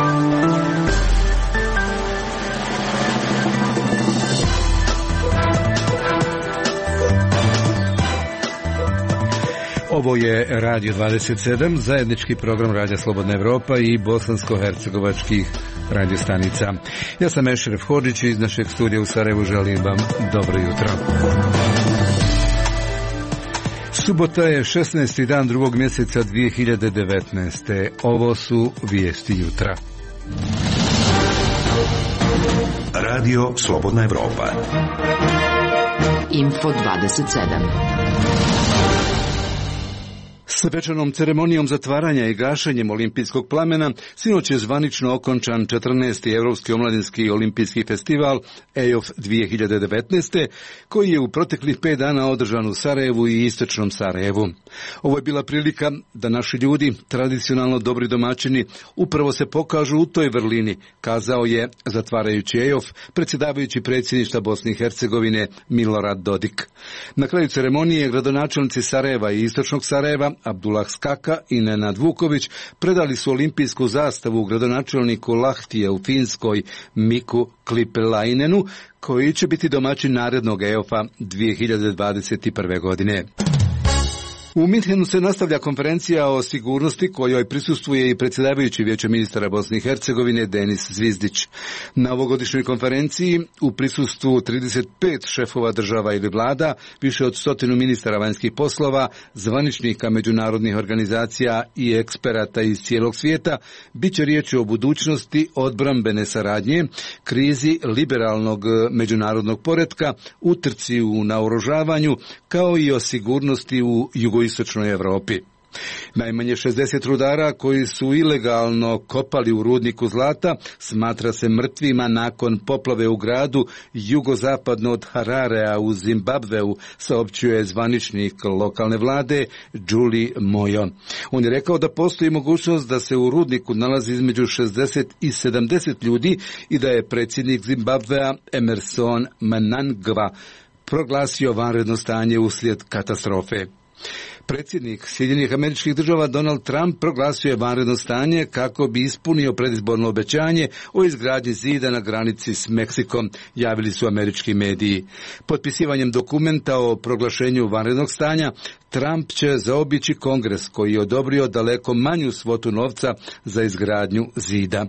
Ovo je Radio 27, zajednički program Radija Slobodna Evropa i bosansko-hercegovačkih radiostanica. Ja sam Ešref Hodžić i iz našeg studija u Sarajevu želim vam dobro jutro. Subota je 16. dan drugog mjeseca 2019. Ovo su vijesti jutra. Radio Slobodna Evropa. Info 27. Svečanom ceremonijom zatvaranja i gašenjem olimpijskog plamena sinoć je zvanično okončan 14. Evropski omladinski olimpijski festival EOF 2019. koji je u proteklih 5 dana održan u Sarajevu i istočnom Sarajevu. Ovo je bila prilika da naši ljudi, tradicionalno dobri domaćini, upravo se pokažu u toj vrlini, kazao je, zatvarajući EOF, predsjedavajući predsjedništva Bosne i Hercegovine Milorad Dodik. Na kraju ceremonije gradonačelnici Sarajeva i istočnog Sarajeva Abdullah Skaka i Nenad Vuković predali su olimpijsku zastavu gradonačelniku Lahtije u Finskoj Miku Klipelainenu, koji će biti domaćin narednog EOF-a 2021. godine. U Minhenu se nastavlja konferencija o sigurnosti kojoj prisustvuje i predsjedavajući Vijeća ministara Bosne i Hercegovine Denis Zvizdić. Na ovogodišnjoj konferenciji u prisustvu 35 šefova država ili vlada, više od 100 ministara vanjskih poslova, zvaničnika međunarodnih organizacija i eksperata iz cijelog svijeta, bit će riječi o budućnosti odbrambene saradnje, krizi liberalnog međunarodnog poretka, utrci u naoružavanju, kao i o sigurnosti u jugoistočnoj Europi. Najmanje 60 rudara koji su ilegalno kopali u rudniku zlata smatra se mrtvima nakon poplave u gradu jugozapadno od Hararea u Zimbabveu, saopćio je zvaničnik lokalne vlade Julie Moyo. On je rekao da postoji mogućnost da se u rudniku nalazi između 60 i 70 ljudi i da je predsjednik Zimbabvea Emerson Mnangagwa proglasio vanredno stanje uslijed katastrofe. Predsjednik Sjedinjenih Američkih Država Donald Trump proglasio je vanredno stanje kako bi ispunio predizborno obećanje o izgradnji zida na granici s Meksikom, javili su američki mediji. Potpisivanjem dokumenta o proglašenju vanrednog stanja, Trump će zaobići Kongres koji je odobrio daleko manju svotu novca za izgradnju zida.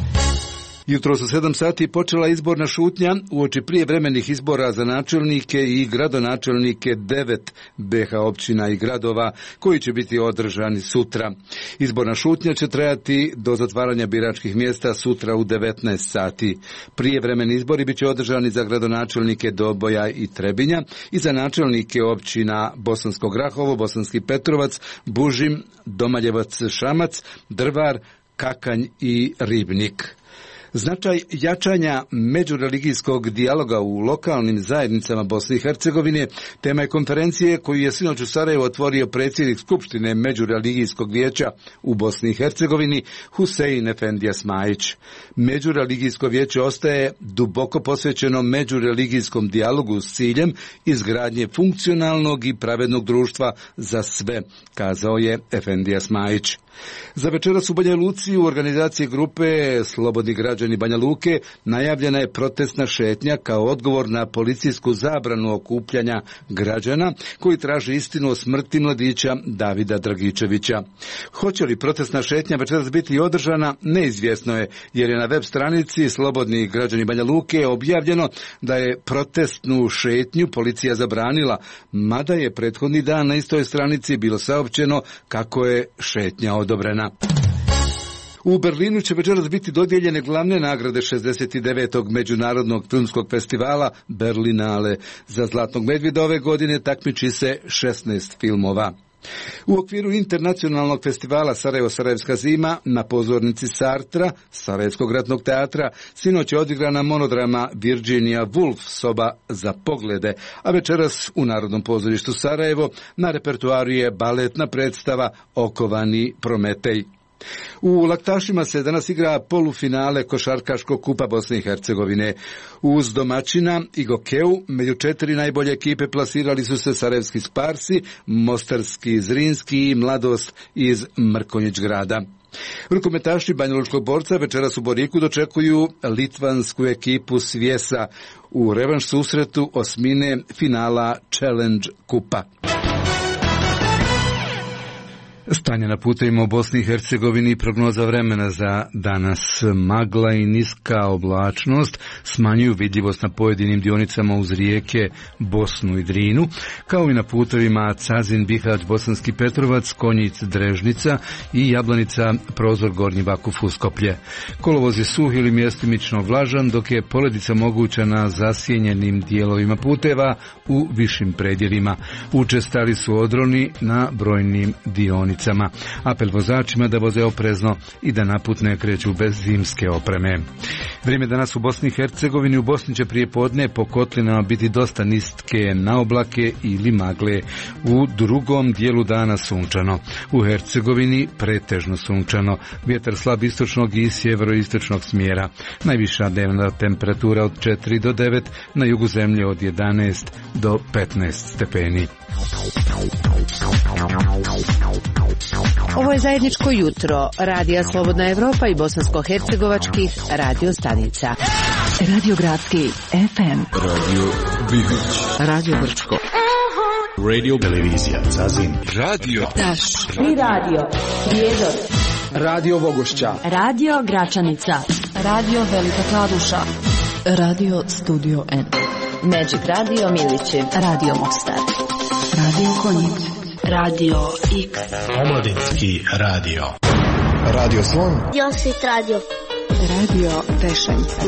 Jutros u 7 sati počela izborna šutnja uoči prijevremenih izbora za načelnike i gradonačelnike 9 BiH općina i gradova koji će biti održani sutra. Izborna šutnja će trajati do zatvaranja biračkih mjesta sutra u 19 sati. Prijevremeni izbori bit će održani za gradonačelnike Doboja i Trebinja i za načelnike općina Bosansko Grahovo, Bosanski Petrovac, Bužim, Domaljevac Šamac, Drvar, Kakanj i Ribnik. Značaj jačanja međureligijskog dijaloga u lokalnim zajednicama Bosne i Hercegovine tema je konferencije koju je sinoć u Sarajevu otvorio predsjednik Skupštine Međureligijskog vijeća u Bosni i Hercegovini Husein Efendija Smajić. Međureligijsko vijeće ostaje duboko posvećeno međureligijskom dijalogu s ciljem izgradnje funkcionalnog i pravednog društva za sve, kazao je Efendija Smajić. Za večeras u Banja Luci u organizaciji grupe Slobodni građani Banja Luke najavljena je protestna šetnja kao odgovor na policijsku zabranu okupljanja građana koji traže istinu o smrti mladića Davida Dragičevića. Hoće li protestna šetnja večeras biti održana, neizvjesno je, jer je na web stranici Slobodni građani Banja Luke objavljeno da je protestnu šetnju policija zabranila, mada je prethodni dan na istoj stranici bilo saopćeno kako je šetnja odobrena. U Berlinu će večeras biti dodijeljene glavne nagrade 69. Međunarodnog filmskog festivala Berlinale. Za Zlatnog medvjeda ove godine takmiči se 16 filmova. U okviru internacionalnog festivala Sarajevo-Sarajevska zima na pozornici Sartra, Sarajevskog ratnog teatra, sinoć je odigrana monodrama Virginia Woolf, soba za poglede, a večeras u Narodnom pozorištu Sarajevo na repertoaru je baletna predstava Okovani Prometej. U Laktašima se danas igra polufinale košarkaškog kupa Bosne i Hercegovine. Uz domaćina i Gokeu među 4 najbolje ekipe plasirali su se Sarajevski Sparsi, Mostarski Zrinski i Mladost iz Mrkonjić grada. Rukometaši banjalučkog Borca večeras u Boriku dočekuju litvansku ekipu Svijesa u revanš susretu osmine finala Challenge kupa. Stanje na putevima u Bosni i Hercegovini i prognoza vremena za danas. Magla i niska oblačnost smanjuju vidljivost na pojedinim dionicama uz rijeke Bosnu i Drinu, kao i na putevima Cazin, Bihać, Bosanski Petrovac, Konjic, Drežnica i Jablanica, Prozor, Gornji Vakuf, Uskoplje. Kolovoz je suh ili mjestimično vlažan, dok je poledica moguća na zasjenjenim dijelovima puteva u višim predjelima. Učestali su odroni na brojnim dionicama. Apel vozačima da voze oprezno i da na put ne kreću bez zimske opreme. Vrijeme danas u Bosni i Hercegovini. U Bosni će prije podne po kotlinama biti dosta niske naoblake ili magle. U drugom dijelu dana sunčano. U Hercegovini pretežno sunčano. Vjetar slab istočnog i sjeveroistočnog smjera. Najviša dnevna temperatura od 4 do 9, na jugu zemlje od 11 do 15 stepeni. Ovo je zajedničko jutro Radija Slobodna Evropa i bosansko-hercegovačkih radio stanica. Radio Gradski FM, Radio Bihać, Radio Brčko, Radio Televizija Zazin, Radio Taš i Radio Prijedor, Radio Vogošća, Radio Gračanica, Radio Velika Kladuša, Radio Studio N, Magic Radio Milići, Radio Mostar, Radio Konjic, Radio X, Omladinski radio, Radio Slon, Josit Radio, Radio Pešanica,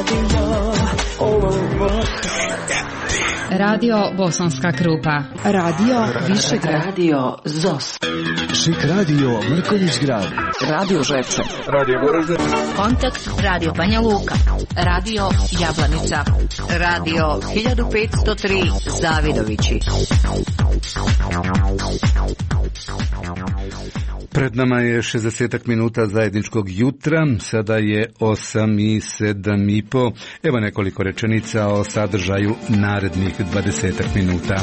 Radio Bosanska Krupa, Radio Višegrad, Radio Zos, Šik Radio Mrkonjić grad, Radio Žepče, Radio Goražde, Kontakt Radio Banja Luka, Radio Jablanica, Radio 1503 Zavidovići. Pred nama je 60 minuta zajedničkog jutra, sada je 8 i 7 i po. Evo nekoliko rečenica o sadržaju narednih 20 minuta.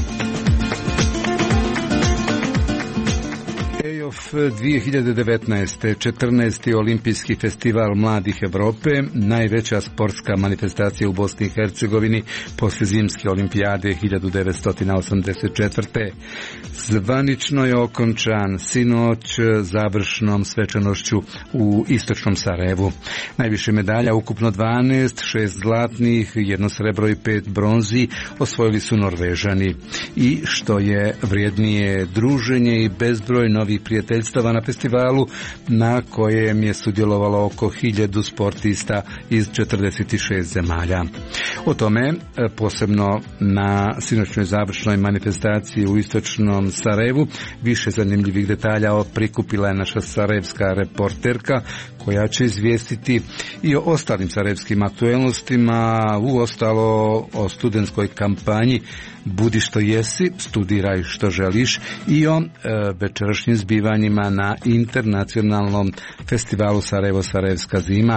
EOF 2019. 14. olimpijski festival mladih Evrope, najveća sportska manifestacija u Bosni i Hercegovini poslije zimske olimpijade 1984. Zvanično je okončan sinoć završnom svečanošću u istočnom Sarajevu. Najviše medalja, ukupno 12, 6 zlatnih, 1 srebro i 5 bronzi osvojili su Norvežani. I što je vrijednije, druženje i bezbroj novih prijateljstava na festivalu na kojem je sudjelovalo oko 1000 sportista iz 46 zemalja. O tome posebno na sinoćnoj završnoj manifestaciji u istočnom Sarajevu više zanimljivih detalja prikupila je naša sarajevska reporterka koja će izvijestiti i o ostalim sarajevskim aktuelnostima, uostalo o studentskoj kampanji Budi što jesi, studiraj što želiš i o večerašnjim zbivanjima na internacionalnom festivalu Sarajevo-Sarajevska zima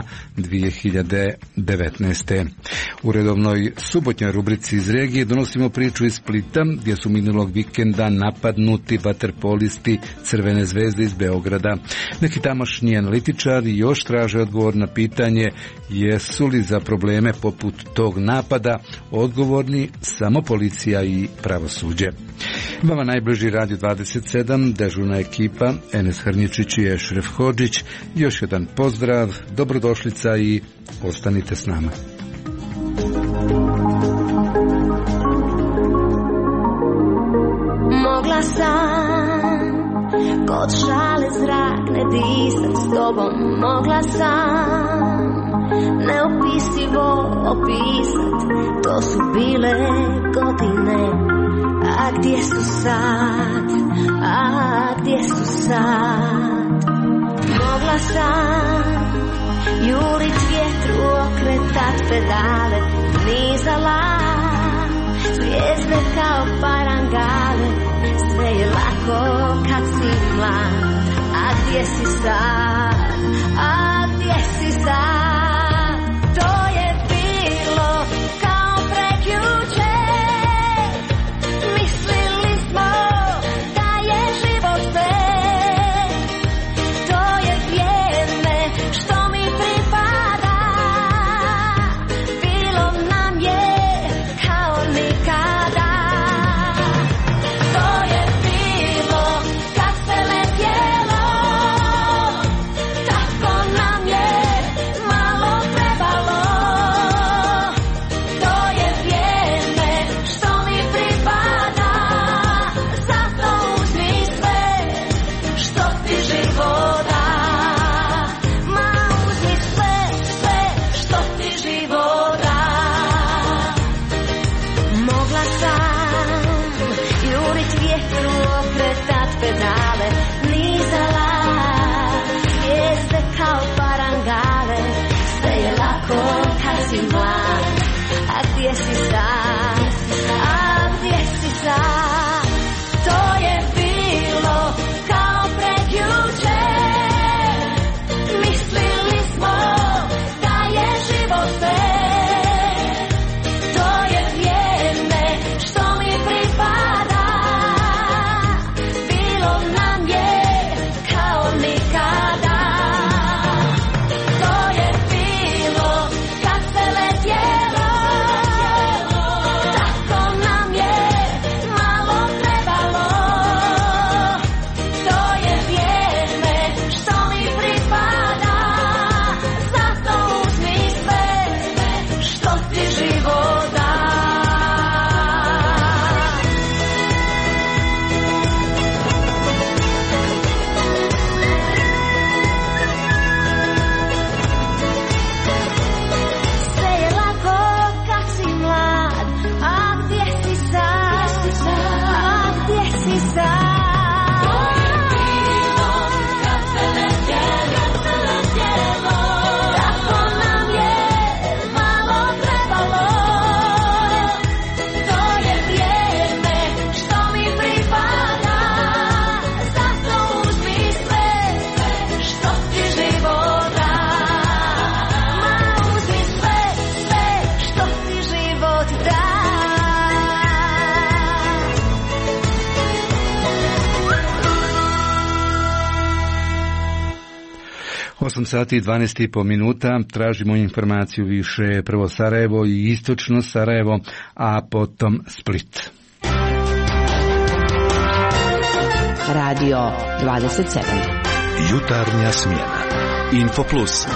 2019. U redovnoj subotnjoj rubrici iz regije donosimo priču iz Splita gdje su minulog vikenda napadnuti vaterpolisti Crvene zvezde iz Beograda. Neki tamošnji analitičari još traže odgovor na pitanje jesu li za probleme poput tog napada odgovorni samo policija i pravosuđe. Vama najbliži Radio 27, dežurna ekipa, Enes Hrnjičić i Ešref Hodžić. Još jedan pozdrav, dobrodošlica i ostanite s nama. mogla sam kod šale zrak ne disat s tobom, mogla sam neopisivo opisat, to su bile godine, a gdje su sad, a gdje su sad. Mogla sam jurit vjetru, okretat pedale, nizala zvijezde kao parangale, sve je lako kad si mlad, a gdje si sad, a gdje si sad? To je bilo kao prekjuče, mislili smo da je život sve. To je vrijeme što mi pripada, bilo nam je kao nikada. To je bilo kad se letjelo, tako nam je malo trebalo. To je vrijeme što mi pripada, zato uzmi sve što ti život da. Ma uzmi sve, sve što ti život da. Mogla sam jurit vjetru, okretat pedale, nizala zvijezde kao parangale. Sve je lako kad si mlad, a gdje si sad, a gdje si sad? To je bilo kao prekjuče, mislili smo da je život sve. To je vrijeme što mi pripada, bilo nam je kao nikada. To je bilo kad se letjelo, tako nam je malo trebalo. To je vrijeme što mi pripada, zato uzmi sve što ti život da. 'Sve je lako kad si mlad, a gdje si sad, a gdje si sad? To je bilo kad se letjelo, tako nam je malo trebalo. To je vrijeme što mi pripada, zato uzmi sve što ti život da. Ma uzmi sve, sve što ti život da. 8 sati i 12,5 minuta, tražimo informaciju više, prvo Sarajevo i istočno Sarajevo, a potom Split. Radio 27. Jutarnja smjena. Infoplus.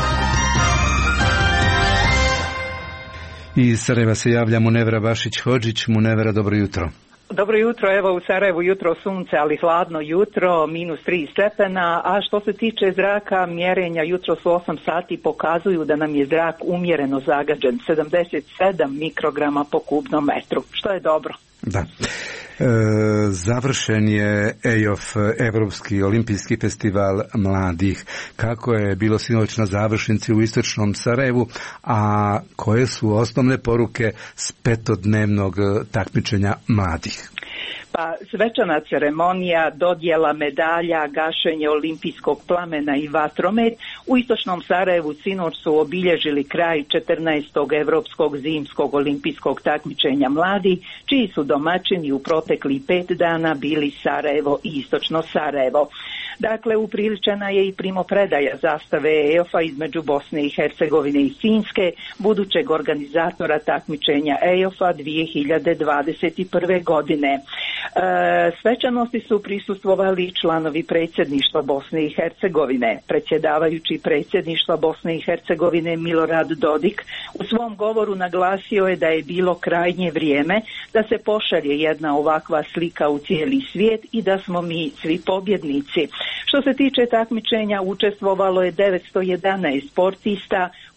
Iz Sarajeva se javlja Munevra Bašić-Hodžić. Munevra, dobro jutro. Dobro jutro, evo u Sarajevu jutro sunce, ali hladno jutro, -3 stepena, a što se tiče zraka, mjerenja jutro su 8 sati pokazuju da nam je zrak umjereno zagađen, 77 mikrograma po kubnom metru, što je dobro. Da. Završen je EOF, Evropski olimpijski festival mladih. Kako je bilo sinoć na završnici u istočnom Sarajevu, a koje su osnovne poruke s petodnevnog takmičenja mladih? Pa svečana ceremonija, dodjela medalja, gašenje olimpijskog plamena i vatromet u istočnom Sarajevu sinoć su obilježili kraj 14. Evropskog zimskog olimpijskog takmičenja mladih, čiji su domaćini u proteklih 5 dana bili Sarajevo i istočno Sarajevo. Dakle, upriličena je i primopredaja zastave EOF-a između Bosne i Hercegovine i Finske, budućeg organizatora takmičenja EOF-a 2021. godine. Svečanosti su prisustvovali članovi predsjedništva Bosne i Hercegovine. Predsjedavajući predsjedništva Bosne i Hercegovine Milorad Dodik u svom govoru naglasio je da je bilo krajnje vrijeme da se pošalje jedna ovakva slika u cijeli svijet i da smo mi svi pobjednici. Što se tiče takmičenja, učestvovalo je 911 sportista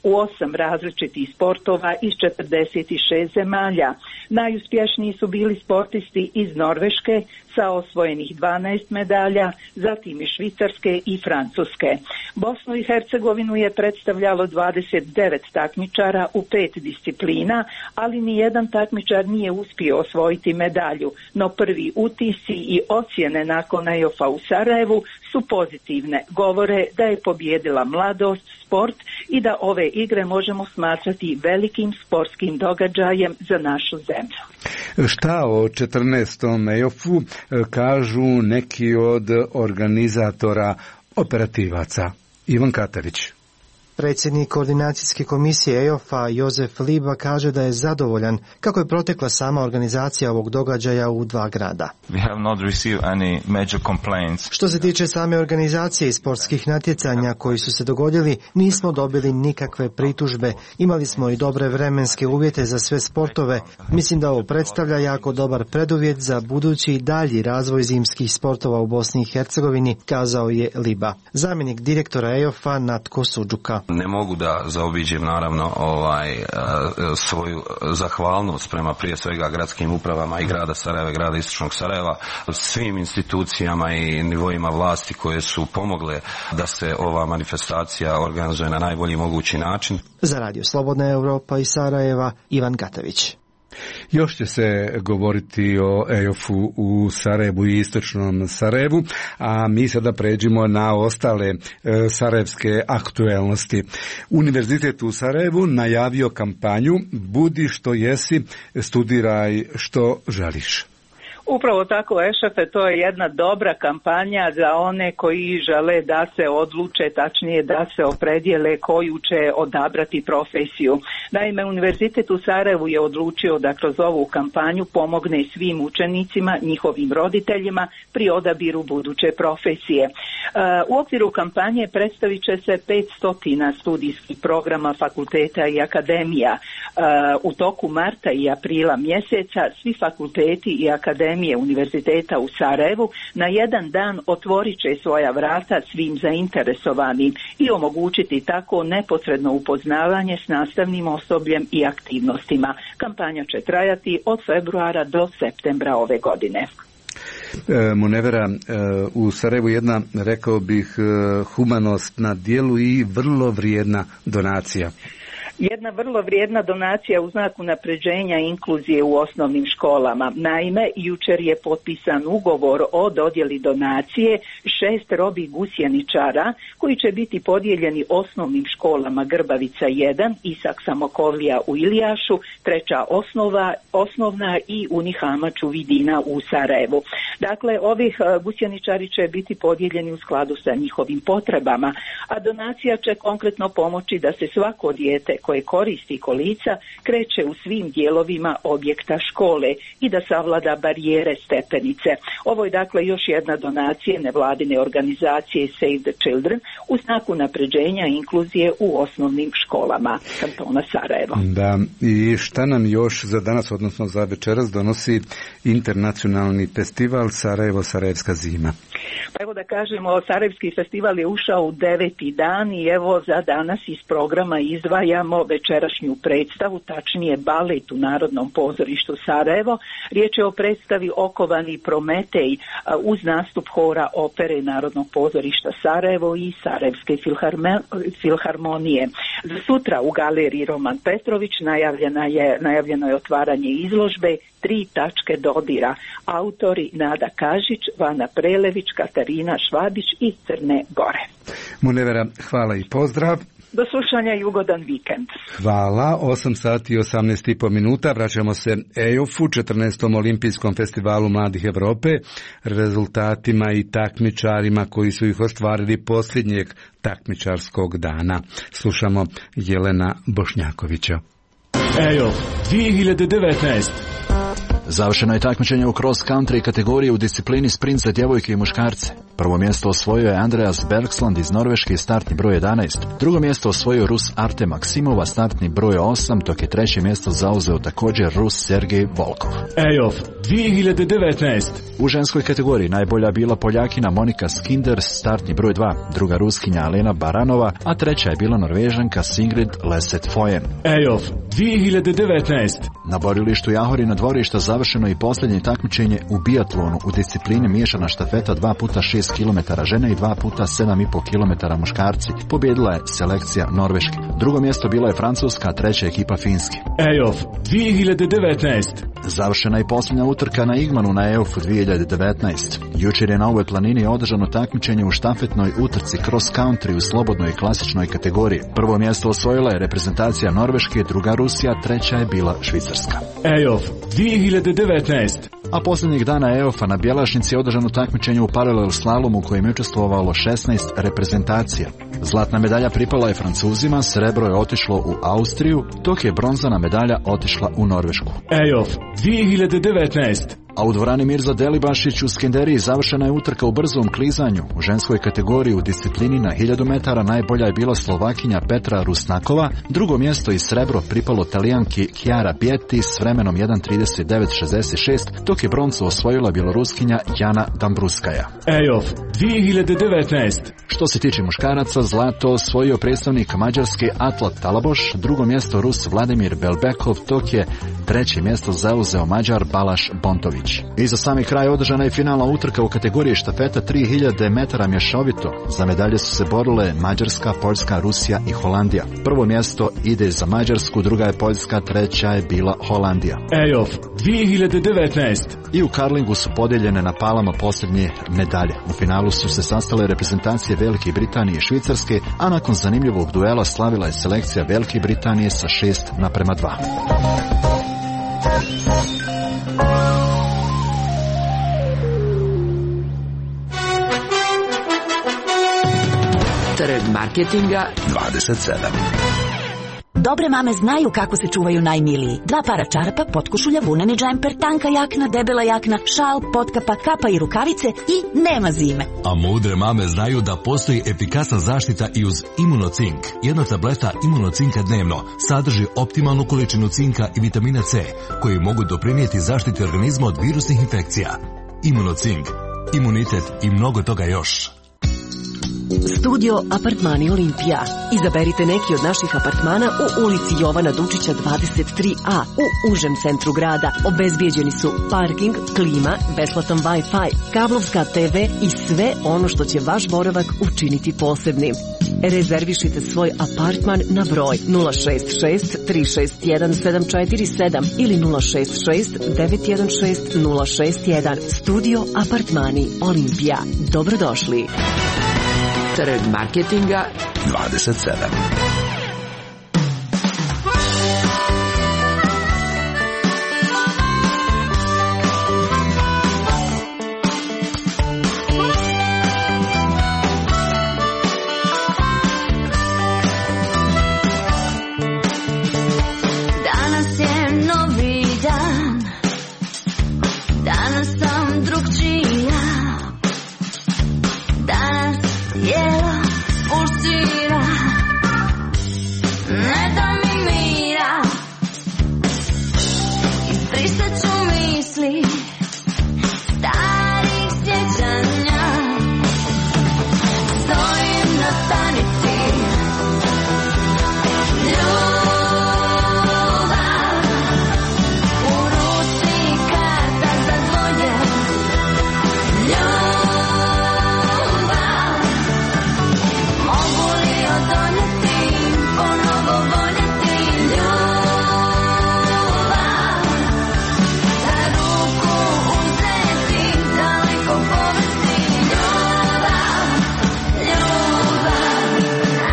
u 8 različitih sportova iz 46 zemalja. Najuspješniji su bili sportisti iz Norveške sa osvojenih 12 medalja, zatim iz Švicarske i Francuske. Bosnu i Hercegovinu je predstavljalo 29 takmičara u 5 disciplina, ali nijedan takmičar nije uspio osvojiti medalju, no prvi utisci i ocjene nakon EIOF-a u Sarajevu su pozitivne. Govore da je pobijedila mladost, sport i da ove igre možemo smatrati velikim sportskim događajem za našu zemlju. Šta o 14. EIOF-u kažu neki od organizatora operativaca? Ivan Katavić. Predsjednik koordinacijske komisije EIOF-a Jozef Liba kaže da je zadovoljan kako je protekla sama organizacija ovog događaja u 2 grada. Što se tiče same organizacije i sportskih natjecanja koji su se dogodili, nismo dobili nikakve pritužbe. Imali smo i dobre vremenske uvjete za sve sportove. Mislim da ovo predstavlja jako dobar preduvjet za budući i dalji razvoj zimskih sportova u Bosni i Hercegovini, kazao je Liba. Zamjenik direktora EIOF-a Natko Suđuka. Ne mogu da zaobiđem naravno svoju zahvalnost prema prije svega gradskim upravama i grada Sarajeva, grada Istočnog Sarajeva, svim institucijama i nivoima vlasti koje su pomogle da se ova manifestacija organizuje na najbolji mogući način. Za Radio Slobodna Europa iz Sarajeva, Ivan Gatavić. Još će se govoriti o EIOF-u u Sarajevu i istočnom Sarajevu, a mi sada pređemo na ostale sarajevske aktuelnosti. Univerzitet u Sarajevu najavio kampanju Budi što jesi, studiraj što želiš. Upravo tako, Ešefe, to je jedna dobra kampanja za one koji žele da se odluče, tačnije da se opredijele koju će odabrati profesiju. Naime, Univerzitet u Sarajevu je odlučio da kroz ovu kampanju pomogne svim učenicima, njihovim roditeljima pri odabiru buduće profesije. U okviru kampanje predstavit će se 500 studijskih programa, fakulteta i akademija. U toku marta i aprila mjeseca svi fakulteti i akademije Univerziteta u Sarajevu na jedan dan otvorit će svoja vrata svim zainteresovanim i omogućiti tako neposredno upoznavanje s nastavnim osobljem i aktivnostima. Kampanja će trajati od februara do septembra ove godine. Munevera, u Sarajevu jedna, rekao bih, humanost na dijelu i vrlo vrijedna donacija. Jedna vrlo vrijedna donacija u znak unapređenja inkluzije u osnovnim školama. Naime, jučer je potpisan ugovor o dodjeli donacije 6 robi gusjeničara koji će biti podijeljeni osnovnim školama Grbavica 1, Isak Samokovlija u Ilijašu, 3. osnovna i Unihamaču Vidina u Sarajevu. Dakle, ovih gusjeničari će biti podijeljeni u skladu sa njihovim potrebama, a donacija će konkretno pomoći da se svako dijete koje koristi kolica kreće u svim dijelovima objekta škole i da savlada barijere stepenice. Ovo je dakle još jedna donacija nevladine organizacije Save the Children u znaku unapređenja inkluzije u osnovnim školama kantona Sarajevo. Da, i šta nam još za danas, odnosno za večeras, donosi internacionalni festival Sarajevo-Sarajevska zima? Pa evo da kažemo, Sarajevski festival je ušao u 9. dan i evo za danas iz programa izdvajamo večerašnju predstavu, tačnije balet u Narodnom pozorištu Sarajevo. Riječ je o predstavi Okovani Prometej uz nastup hora opere Narodnog pozorišta Sarajevo i Sarajevske filharmonije. Za sutra u galeriji Roman Petrović najavljeno je otvaranje izložbe 3 tačke dodira. Autori Nada Kažić, Vana Prelević, Katarina Švabić iz Crne Gore. Munevera, hvala i pozdrav. Do slušanja i ugodan vikend. Hvala, 8 sati i 18,5 minuta. Vraćamo se EIOF-u, 14. olimpijskom festivalu mladih Europe, rezultatima i takmičarima koji su ih ostvarili posljednjeg takmičarskog dana. Slušamo Jelena Bošnjakovića. EIOF 2019. Završeno je takmičenje u cross country kategoriji u disciplini sprint za djevojke i muškarce. Prvo mjesto osvojio je Andreas Bergsland iz Norveške, startni broj 11. Drugo mjesto osvojio Rus Arte Maksimova, startni broj 8, dok je treće mjesto zauzeo također Rus Sergej Volkov. EIOF 2019. U ženskoj kategoriji najbolja bila Poljakinja Monika Skinder, startni broj 2, druga Ruskinja Alena Baranova, a treća je bila Norvežanka Sigrid Leset Foyen. EOF 2019. Na borilištu Jahorina dvorišta završeno i posljednje takmičenje u biatlonu u disciplini miješana štafeta 2x6 km žene i 2x7,5 km muškarci. Pobjedila je selekcija Norveške. Drugo mjesto bila je Francuska, a treća ekipa Finske. EOF 2019. Završena je posljednja utrka na Igmanu na EOF 2019. Jučer je na ovoj planini održano takmičenje u štafetnoj utrci cross country u slobodnoj i klasičnoj kategoriji. Prvo mjesto osvojila je reprezentacija Norveške, druga Rusija, treća je bila Švicarska. EOF 2019. A posljednjih dana EOF-a na Bjelašnici je održano takmičenje u paralel slalomu u kojem je učestvovalo 16 reprezentacija. Zlatna medalja pripala je Francuzima, srebro je otišlo u Austriju, dok je bronzana medalja otišla u Norvešku. EOF 2019. A u dvorani Mirza Delibašić u Skenderiji završena je utrka u brzom klizanju. U ženskoj kategoriji u disciplini na 1000 metara najbolja je bila Slovakinja Petra Rusnakova, drugo mjesto i srebro pripalo Talijanki Chiara Bietti s vremenom 1.39.66, dok je broncu osvojila Bjeloruskinja Jana Dambruskaja. EOF 2019. Što se tiče muškaraca, zlato osvojio predstavnik Mađarske Atlat Talaboš, drugo mjesto Rus Vladimir Belbekov, dok je treće mjesto zauzeo Mađar Balaš Bontović. I za sami kraj održana je finalna utrka u kategoriji štafeta 3000 metara mješovito. Za medalje su se borile Mađarska, Poljska, Rusija i Holandija. Prvo mjesto ide za Mađarsku, druga je Poljska, treća je bila Holandija. EOF 2019. I u karlingu su podijeljene na palama posljednje medalje. U finalu su se sastale reprezentacije Velike Britanije i Švicarske, a nakon zanimljivog duela slavila je selekcija Velike Britanije sa 6:2. Trg marketinga 27. Dobre mame znaju kako se čuvaju najmiliji. 2 para čarapa, potkošulja, vuneni džemper, tanka jakna, debela jakna, šal, potkapa, kapa i rukavice i nema zime. A mudre mame znaju da postoji efikasna zaštita i uz Imunocink. Jedna tableta Imunocinka dnevno sadrži optimalnu količinu cinka i vitamina C, koji mogu doprinijeti zaštiti organizma od virusnih infekcija. Imunocink, imunitet i mnogo toga još. Studio Apartmani Olimpija. Izaberite neki od naših apartmana u ulici Jovana Dučića 23A u užem centru grada. Obezbijeđeni su parking, klima, besplatan Wi-Fi, kablovska TV i sve ono što će vaš boravak učiniti posebnim. Rezervišite svoj apartman na broj 066 361 747 ili 066 916 061. Studio Apartmani Olimpija. Dobrodošli. Trg marketinga 27. Danas je novi dan, danas sam drugčija, danas jela pulsira, ne da mi mira, izbrisat ću misli starih sjećanja, stojim na stanici, ljubav, u ruci karta za dvoje, mogu li odoljeti, ponovo voljeti ljubav, za ruku uzeti, daleko povesti ljubav, ljubav.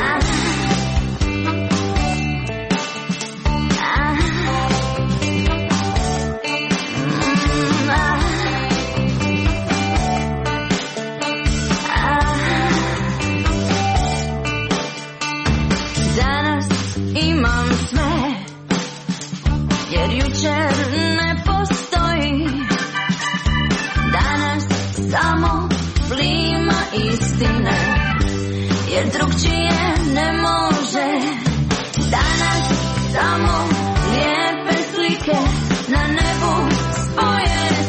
Danas imam sve, jer jučer ne postoji. Danas samo plima istine, jer drugčije ne može. Danas samo lijepe slike na nebu spojene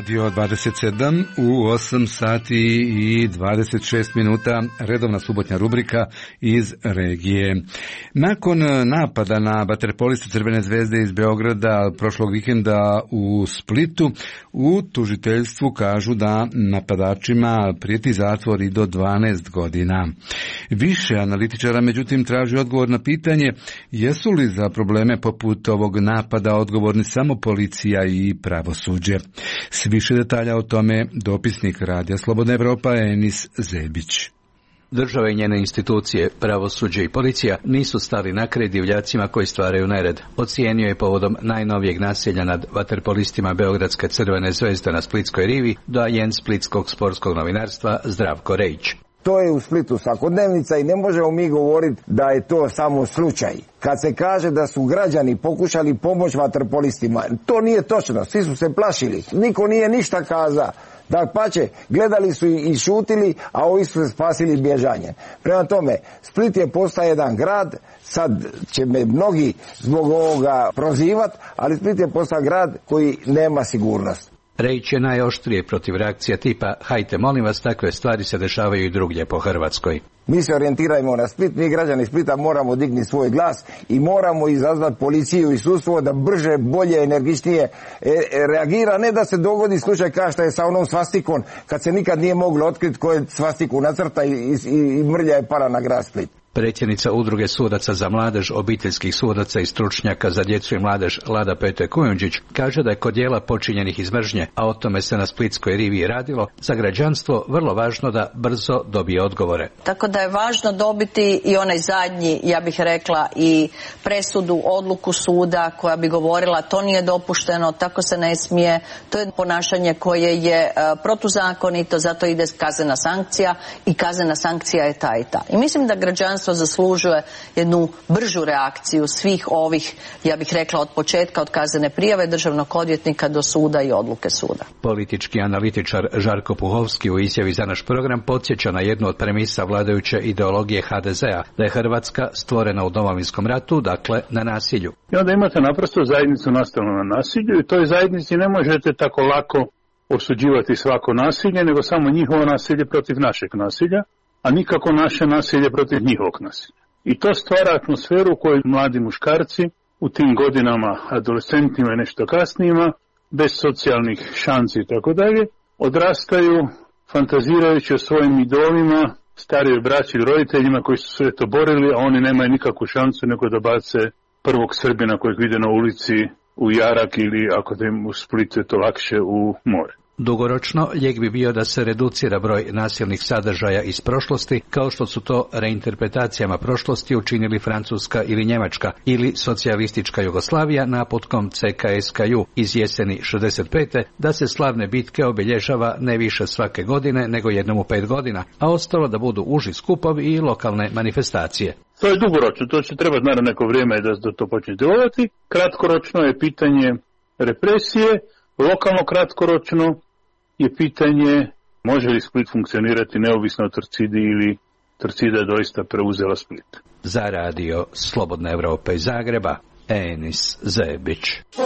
Radio 27 u 8 sati i 26 minuta, redovna subotnja rubrika iz regije. Nakon napada na vaterpoliste Crvene zvezde iz Beograda prošlog vikenda u Splitu, u tužiteljstvu kažu da napadačima prijeti zatvor i do 12 godina. Više analitičara međutim traži odgovor na pitanje jesu li za probleme poput ovog napada odgovorni samo policija i pravosuđe. S više detalja o tome dopisnik Radija Slobodna Evropa Enis Zebić. Država i njene institucije, pravosuđe i policija nisu stali na kraj divljacima koji stvaraju nered. Ocijenio je povodom najnovijeg nasilja nad vaterpolistima Beogradske Crvene zvezde na Splitskoj rivi doajen splitskog sportskog novinarstva Zdravko Rejić. To je u Splitu svakodnevnica i ne možemo mi govoriti da je to samo slučaj. Kad se kaže da su građani pokušali pomoći vaterpolistima, to nije točno, svi su se plašili, niko nije ništa kazao. Dapače, gledali su i šutili, a ovi su se spasili bježanjem. Prema tome, Split je postao jedan grad, sad će me mnogi zbog ovoga prozivati, ali Split je postao grad koji nema sigurnost. Rejić je najoštrije protiv reakcija tipa hajte molim vas, takve stvari se dešavaju i drugdje po Hrvatskoj. Mi se orijentirajmo na Split, mi građani Splita moramo digni svoj glas i moramo izazvati policiju i sudstvo da brže, bolje, energičnije reagira, ne da se dogodi slučaj kao što je sa onom svastikom, kad se nikad nije moglo otkriti ko je svastiku nacrta i mrlja je para na grad Split. Predsjednica Udruge sudaca za mladež, obiteljskih sudaca i stručnjaka za djecu i mladež Lada Pete Kujundžić kaže da je kod djela počinjenih iz mržnje, a o tome se na Splitskoj rivi radilo, za građanstvo vrlo važno da brzo dobije odgovore. Tako da je važno dobiti i onaj zadnji, ja bih rekla, i presudu, odluku suda koja bi govorila to nije dopušteno, tako se ne smije, to je ponašanje koje je protuzakonito, zato ide kaznena sankcija i kaznena sankcija je ta i ta. I mislim da građanstvo zaslužuje jednu bržu reakciju svih ovih, ja bih rekla, od početka, od kaznene prijave državnog odvjetnika do suda i odluke suda. Politički analitičar Žarko Puhovski u izjavi za naš program podsjeća na jednu od premisa vladajuće ideologije HDZ-a, da je Hrvatska stvorena u Domovinskom ratu, dakle na nasilju. I onda imate naprosto zajednicu nastalu na nasilju i toj zajednici ne možete tako lako osuđivati svako nasilje, nego samo njihovo nasilje protiv našeg nasilja, a nikako naše nasilje protiv njihovog nasilja. I to stvara atmosferu u kojoj mladi muškarci u tim godinama, adolescentima i nešto kasnijima, bez socijalnih šansi i tako dalje, odrastaju fantazirajući o svojim idolima, starijoj braći i roditeljima koji su sve to borili, a oni nemaju nikakvu šansu nego da bace prvog Srbina kojeg vide na ulici u jarak ili ako da im u Splitu je to lakše u more. Dugoročno, lijek bi bio da se reducira broj nasilnih sadržaja iz prošlosti, kao što su to reinterpretacijama prošlosti učinili Francuska ili Njemačka ili socijalistička Jugoslavija naputkom CKSKU iz jeseni 65. da se slavne bitke obilježava ne više svake godine nego jednom u 5 godina, a ostalo da budu uži skupovi i lokalne manifestacije. To je dugoročno, to će trebati naravno neko vrijeme da to počne djelovati. Kratkoročno je pitanje represije, lokalno kratkoročno je pitanje može li Split funkcionirati neovisno o Torcidi ili Torcida je doista preuzela Split. Za radio Slobodna Evropa iz Zagreba, Enis Zebić.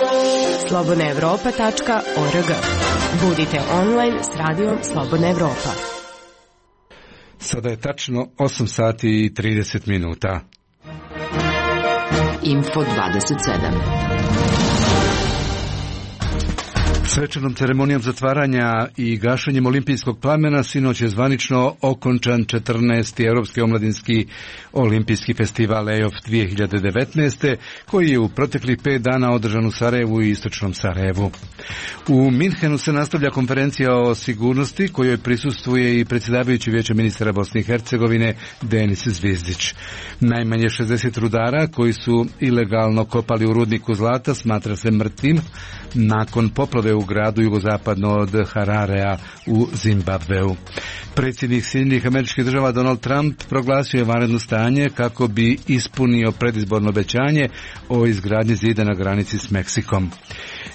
slobodnaevropa.org. Budite online s radijom Slobodna Evropa. Sada je tačno 8 sati i 30 minuta. Info 27. Svečanom ceremonijom zatvaranja i gašenjem olimpijskog plamena sinoć je zvanično okončan 14. Europski omladinski olimpijski festival EOF 2019. koji je u proteklih 5 dana održan u Sarajevu i istočnom Sarajevu. U Minhenu se nastavlja konferencija o sigurnosti kojoj prisustvuje i predsjedavajući Vijeća ministara Bosne i Hercegovine Denis Zvizdić. Najmanje 60 rudara koji su ilegalno kopali u rudniku zlata smatra se mrtvim nakon poplave u gradu jugozapadno od Hararea u Zimbabveu. Predsjednik Sjedinjenih Američkih Država Donald Trump proglasio je vanredno stanje kako bi ispunio predizborno obećanje o izgradnji zida na granici s Meksikom.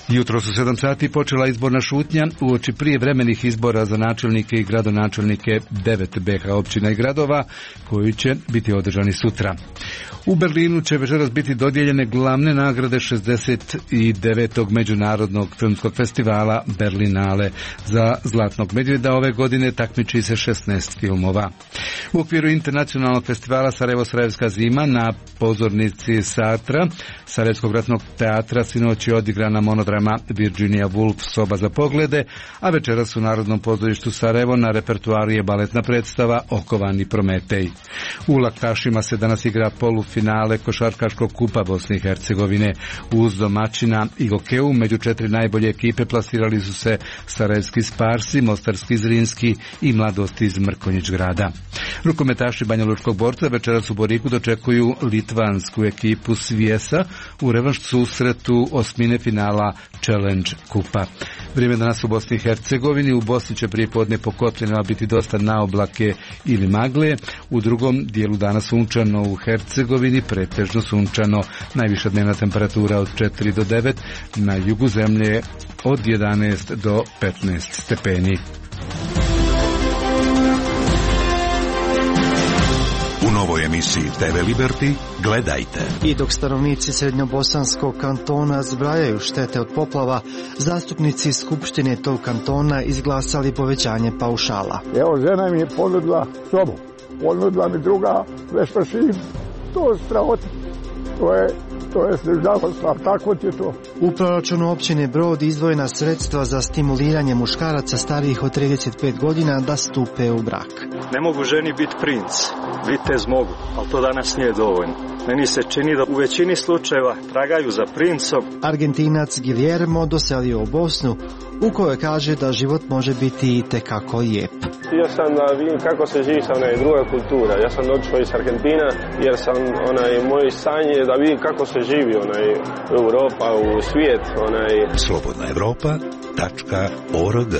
Jutro su 7 sati počela izborna šutnja uoči prijevremenih izbora za načelnike i gradonačelnike 9 BiH općina i gradova koji će biti održani sutra. U Berlinu će večeras biti dodijeljene glavne nagrade 69. međunarodnog filmskog festivala Berlinale. Za Zlatnog medvjeda ove godine takmiči se 16 filmova. U okviru internacionalnog festivala Sarajevo-Sarajevska zima na pozornici Sartra Sarajevskog ratnog teatra sinoć je odigrana monodrama Virginia Woolf Soba za poglede, a večeras u Narodnom pozorištu Sarajevo na repertuaru je baletna predstava Okovani Prometej. U Laktašima se danas igra polufinale košarkaškog kupa Bosne i Hercegovine. Uz domaćina i Gokeu među 4 najbolje ekipe plasirali su se Sarajevski Sparsi, Mostarski Zrinski i Mladost iz Mrkonjić grada. Rukometaši Banjalučkog borca večeras u Boriku dočekuju litvansku ekipu Svijesa u revanš susretu osmine finala Challenge kupa. Vrijeme danas u Bosni i Hercegovini. U Bosni će prije podne po kotlinama biti dosta naoblake ili magle. U drugom dijelu dana sunčano, u Hercegovini pretežno sunčano. Najviša dnevna temperatura od 4 do 9, na jugu zemlje od 11 do 15 stepeni. U novoj emisiji TV Liberty gledajte. I dok stanovnici Srednjobosanskog kantona zbrajaju štete od poplava, zastupnici Skupštine tog kantona izglasali povećanje paušala. Evo, žena mi je ponudila sobu, ponudila mi druga veštašin, to je strahota. To je žalostno, tako ti je to. U proračunu općine Brod izdvojena sredstva za stimuliranje muškaraca starijih od 35 godina da stupe u brak. Ne mogu ženi biti princ, vitez mogu, ali to danas nije dovoljno. Meni se čini da u većini slučajeva tragaju za princom. Argentinac Guillermo doselio u Bosnu, u kojoj kaže da život može biti itekako lijep. Htio sam da vidim kako se živi sa druga kultura. Ja sam otišao iz Argentina jer sam moj san je da vidim kako se živi u Europa, u svijet. Slobodnaevropa.org.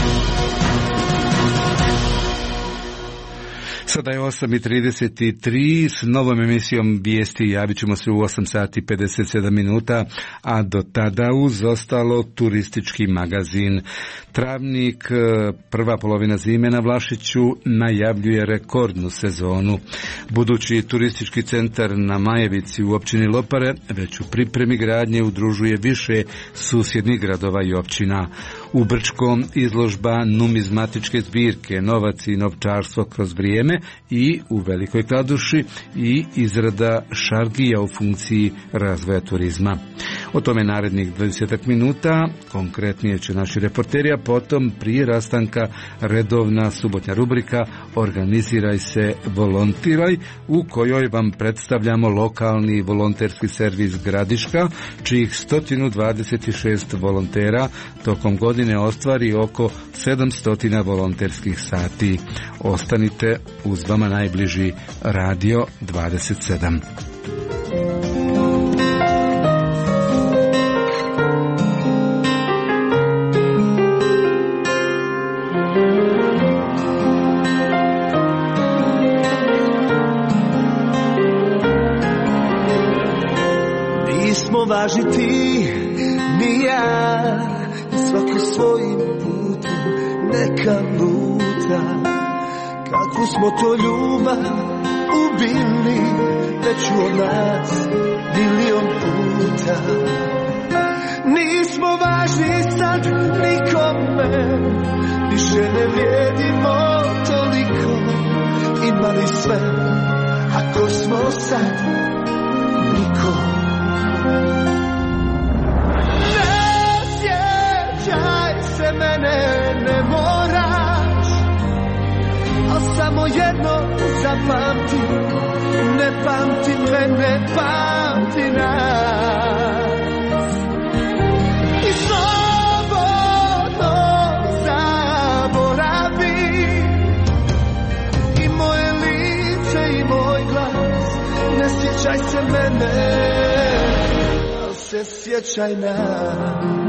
Sada je 8:33, s novom emisijom vijesti javit ćemo se u 8 sati 57 minuta, a do tada uz ostalo turistički magazin. Travnik, prva polovina zime na Vlašiću, najavljuje rekordnu sezonu. Budući turistički centar na Majevici u općini Lopare već u pripremi gradnje udružuje više susjednih gradova i općina. U Brčkom izložba numizmatičke zbirke Novac i novčarstvo kroz vrijeme i u Velikoj Kladuši i izrada šargija u funkciji razvoja turizma. O tome narednih 20 minuta, konkretnije će naši reporteri, a potom prije rastanka redovna subotnja rubrika Organiziraj se, volontiraj, u kojoj vam predstavljamo lokalni volonterski servis Gradiška, čijih 126 volontera tokom godine ostvari oko 700 volonterskih sati. Ostanite uz vama najbliži Radio 27. Nismo važni ti, ni ja, svaki svojim putem neka luta. Kakvu smo to ljubav ubili, već od nas milion puta. Nismo važni sad nikome, više ne vrijedimo toliko. Imali sve, ako smo sad niko. Ne sjećaj se mene, ne moraš, a samo jedno zapamti, ne pamti mene, pamti nas. I slobodno zaboravi i moje lice i moj glas. Ne sjećaj se mene, al se sjećaj nas.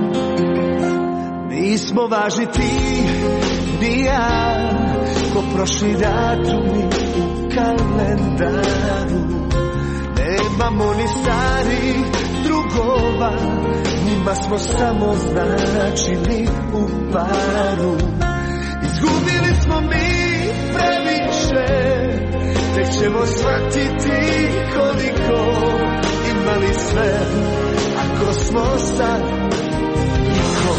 Nismo važni ti, ni ja, ko prošli datumi u kalendaru. nemamo ni starih drugova, njima smo samo značili u paru. Izgubili smo mi previše, tek ćemo shvatiti koliko imali sve, ako smo sad niko.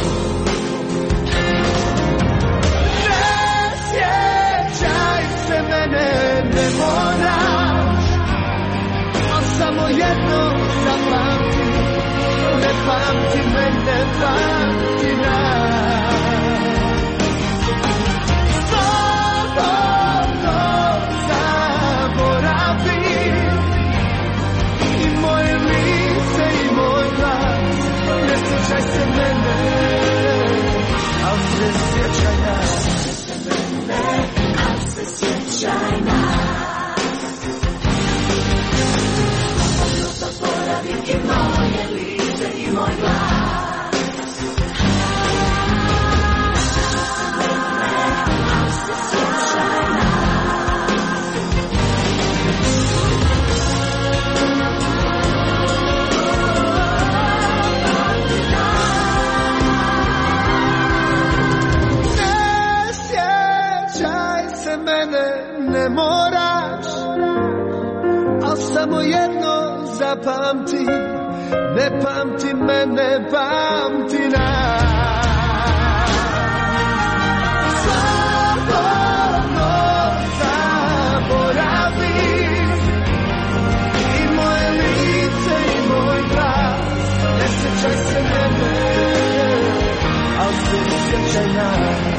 Ne sjećaj se mene, ne moraš, al samo jedno zapamti, ne pamti mene, pamti nas. Sjećaj se mene, al se sjećaj nas. Al se sjećaj nas. Zaboraviti moje lice i moj glas. Al se sjećaj nas. Ne moraš, al samo jedno zapamti, ne pamti mene, pamti nas. Slobodno zaboravi i moje lice i moj glas. Ne sjećaj se mene, al se sjećaj nas.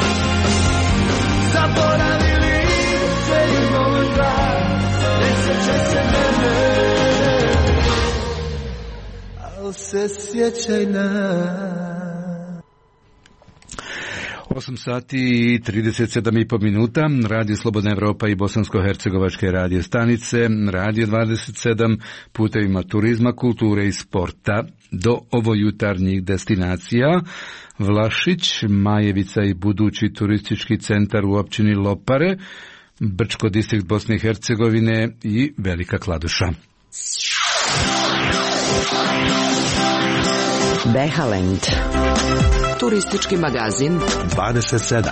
Zaboravi lice i moj glas, ne sjećaj se mene, al se sjećaj nas. 8 sati i 37,5 minuta, Radio Slobodna Evropa i Bosansko-hercegovačke radio stanice, Radio 27, putevima turizma, kulture i sporta do ovojutarnjih destinacija. Vlašić, Majevica i budući turistički centar u općini Lopare, Brčko distrikt Bosne i Hercegovine i Velika Kladuša. Behalend, turistički magazin 27.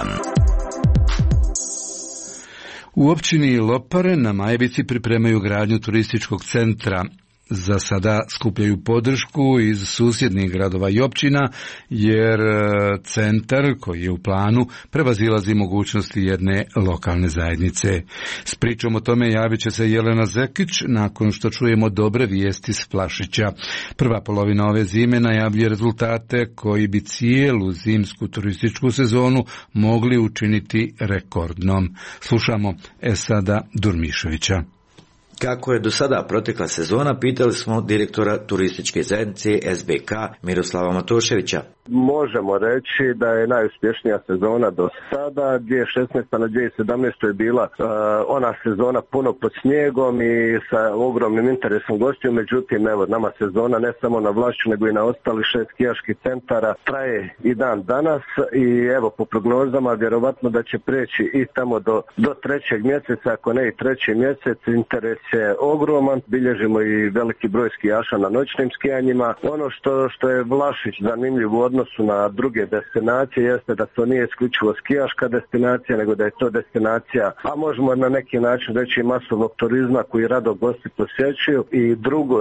U općini Lopare na Majevici pripremaju gradnju turističkog centra. Za sada skupljaju podršku iz susjednih gradova i općina, jer centar koji je u planu prevazilazi mogućnosti jedne lokalne zajednice. S pričom o tome javit će se Jelena Zekić nakon što čujemo dobre vijesti s Vlašića. Prva polovina ove zime najavljuje rezultate koji bi cijelu zimsku turističku sezonu mogli učiniti rekordnom. Slušamo Esada Durmiševića. Kako je do sada protekla sezona, pitali smo direktora turističke zajednice SBK Miroslava Matoševića. Možemo reći da je najuspješnija sezona do sada. 2016. na 2017. je bila ona sezona puno pod snijegom i sa ogromnim interesom gostiju. Međutim, evo, nama sezona ne samo na Vlašću nego i na ostali 6 skijaških centara traje i dan danas i evo po prognozama vjerovatno da će preći i tamo do 3. mjeseca, ako ne i 3. mjesec. Interes je ogroman, bilježimo i veliki broj skijaša na noćnim skijanjima. Ono što je Vlašić zanimljiv u odnosu na druge destinacije jeste da to nije isključivo skijaška destinacija, nego da je to destinacija, a možemo na neki način reći masovnog turizma koji rado gosti posjećuju i